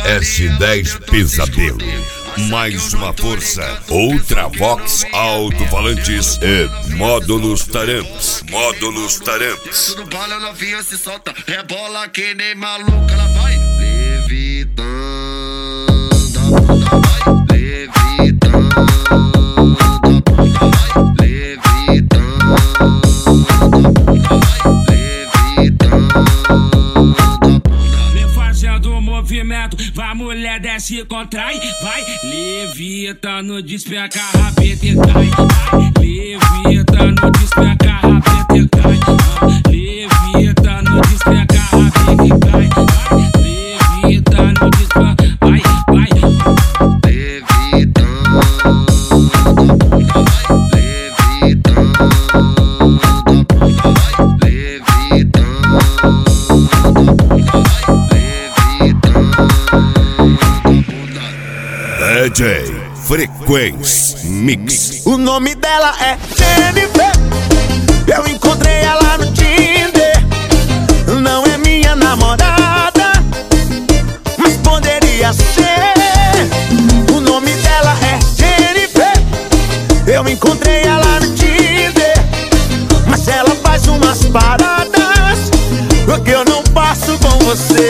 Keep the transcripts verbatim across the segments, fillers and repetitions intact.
S dez Pesadelo. Mais uma força, outra Vox alto-falantes e módulos taramps. Módulos taramps. Tudo bala, novinha se solta, rebola que nem maluca, ela vai levitando, a bunda vai levitando, a bunda vai levitando, a bunda vai levitando. Vem fazendo o movimento, vai mulher desce e contrai, vai levitando, despeca a rabeta e cai, vai levitando, despeca a rabeta e cai, levitando, despeca a rabeta e cai, vai levitando, despeca, vai, vai Levitando, a bunda vai levitando, a bunda vai levitando, a bunda vai levitando. D J Frequência Mix. O nome dela é Jennifer. Eu encontrei ela no Tinder. Não é minha namorada, mas poderia ser. O nome dela é Jennifer. Eu encontrei ela no Tinder, mas ela faz umas paradas que eu não passo com você.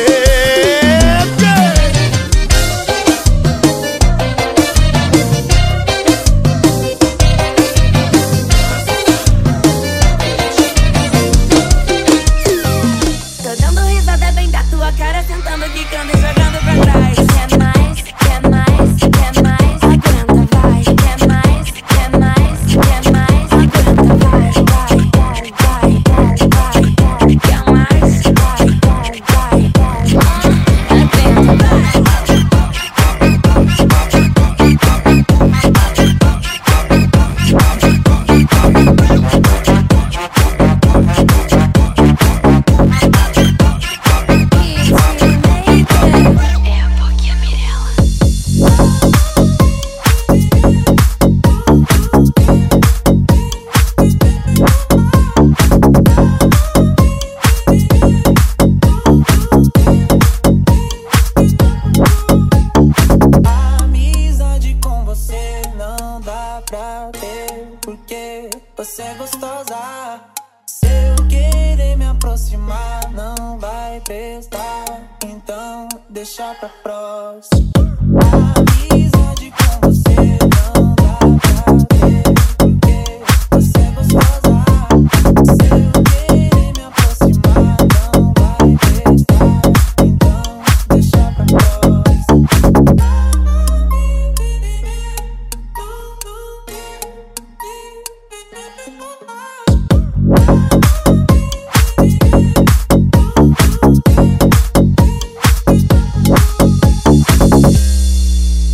Cara sentando, quicando e jogando pra trás. Quer mais, quer mais, quer mais, aguenta, vai. Quer mais, quer mais, quer mais, aguenta, vai, vai, vai, vai, vai. Quer mais, vai, vai, vai, aguenta, vai. Porque você é gostosa. Se eu querer me aproximar, não vai prestar. Então deixa pra próxima.